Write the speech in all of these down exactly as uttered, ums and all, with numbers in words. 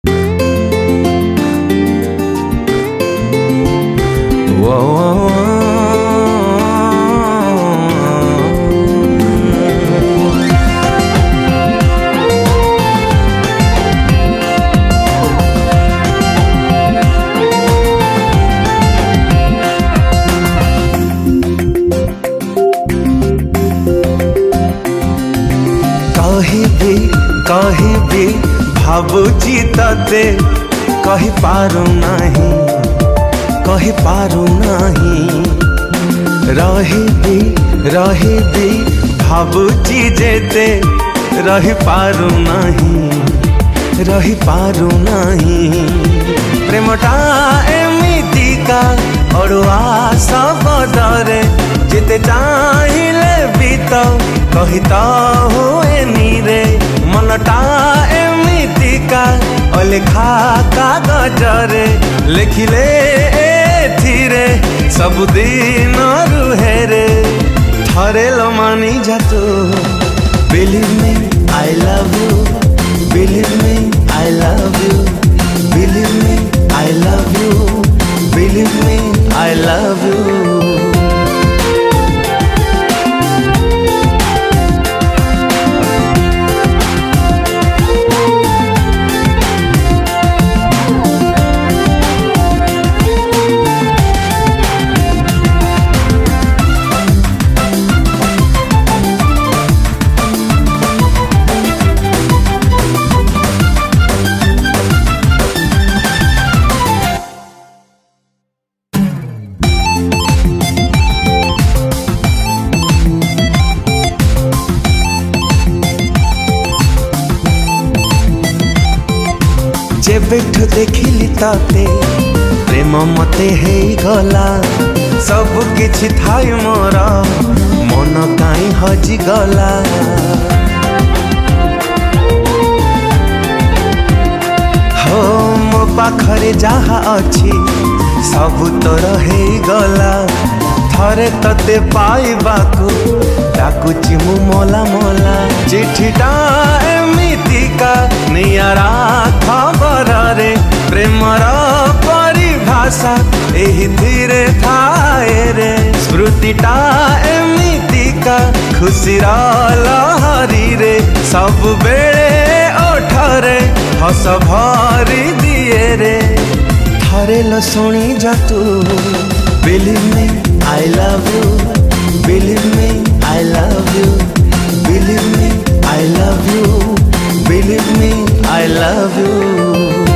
कही भी भावुची तते कही पारू नहीं कही पारू नहीं रही भी रही भी भावुची जेते रही पारू नहीं रही पारू नहीं प्रेमटा एमिति का अड़ुआ सबदरे जेते चाहिले बीत कहिता हुए नीरे मनटा एमिति का अलेखा कागजरे लिखिले एथिरे सबुदिन रुहे रे थरे लो मानी जा तू believe me I love you believe me I love you believe me I love you believe me I love you. जेबेठु देखिली ताते प्रेम मते हे गला सब किछि थाई मोर मन काई हजी गला हो मो पाखरे जहा अछि सब तोर हे गला थरे तते पाइबाकू डाकुची मु मोला मोला चिठीटा एमितिका नियारा खबर रे प्रेमर परिभाषा एही धीरे थाए रे स्मृतिटा एमितिका खुशीर लहरी रे सब बेले ओठरे हस भरी दिए रे थरे लो सुनी जा तू believe me I love you believe me I love you believe me I love you believe me I love you.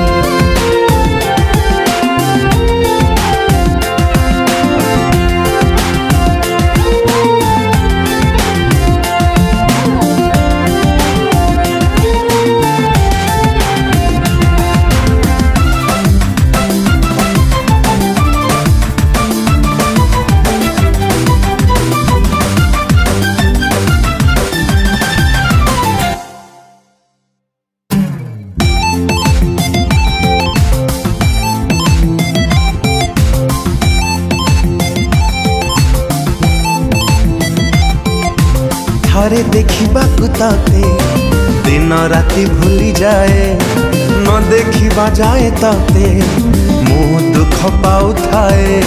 थरे देखिबा ताते दिन राति भूली जाए न देखिबा जाए ताते मुँह दुख पाउ थाए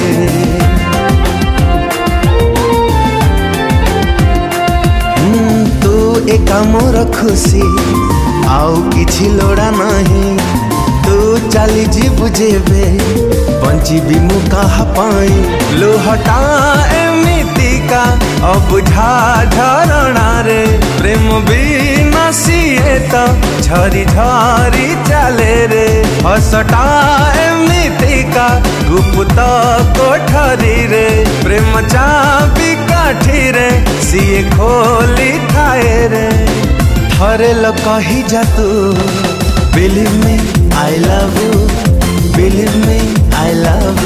तू एका मोर खुशी आउ किछि लोड़ा नहीं तू चली जीबु जेबे बंचिबी मु कहा पाई लुहटा एमितिका अबुझा झरणा रे प्रेम भी नसीए तो झरी झरी चले रे हसटा एमितिका गुप्त कोठरी रे प्रेम चाबी काठी रे सिए खोली थाए रे थरे लो कही जा तू believe me I love you believe me I love